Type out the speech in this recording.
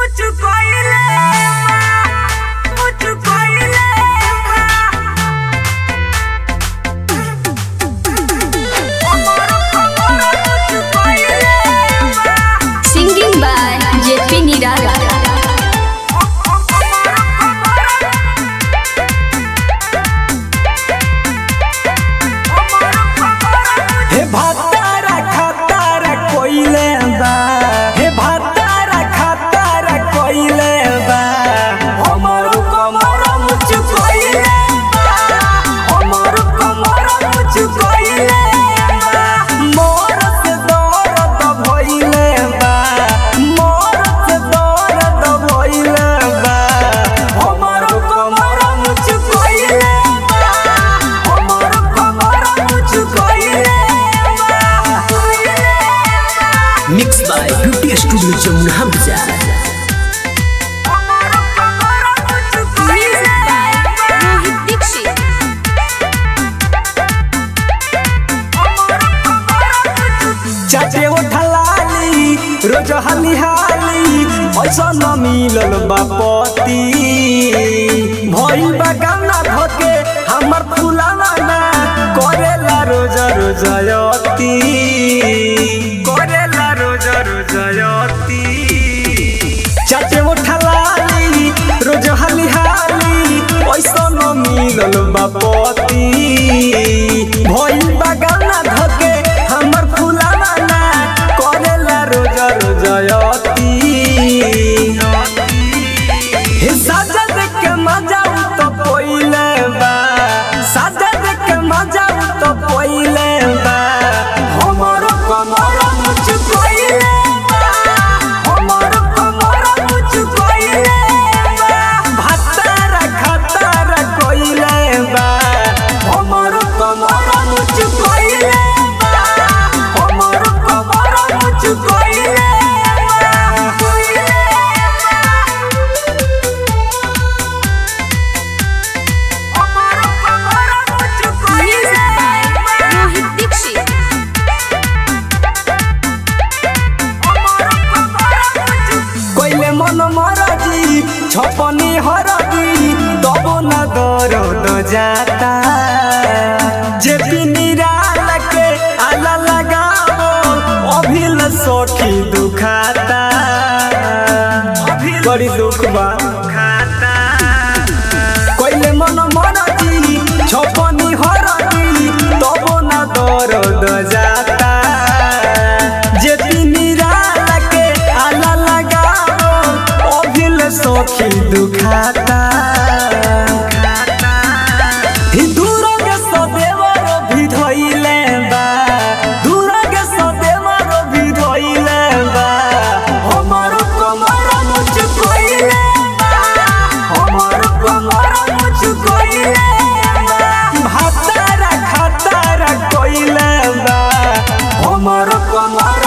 Singing by JP Nirala. हे भातारा खातारा कोइले बा, हे भातारा खातारा कोइले बा, हमर कमर मुच कोइले बा, हमर कमर मुच कोइले बा, मोर से दर्द भइले बा, मोर से दर्द भइले बा, हमर कमर मुच कोइले बा, हमर कमर मुच कोइले Mixed by Beauty Studio Jamuna Hamza. Music by Rohit Dixit. चाचे उठलाली रोज हाली हाली ऐसा न मिलल बापती भइल बा गाना धके हमर फुलावा ना करेला रोज रोज यती करेला रोज रोज यती चाचे उठलाली रोज हाली हाली ऐसा न मिलल बापती भइल बा गाना धके हमर फुलावा ना करेला रोज रोज यती हे साजा देख के मजा तो पहिले बा साजा देख के मजा तो पहिले बा हमर कमर मुच पहिले बा हमर कमर मुच पहिले बा भातारा खातारा कोइले बा हमर कमर मुच पहिले बा हमर कमर मुच पहिले Music by Rohit Dixit. कोइले मन मरजी छपनी हरदी तब न दर्द जाता जे निराल के आला लगाओ अभिल सोठी दुखाता बड़ी दुख बा कोइले मन मरजी छपनी हरदी तब न दर्द जाता जे निराल के आला लगाओ अभिल सोखी दुखाता ही दूर के सदेवर भी धइले बा दूर के सदेवर भी धइले बा हमर कमर मुच कोइले बा हमर कमर मुच कोइले बा भातारा खातारा कोइले बा हमर कमर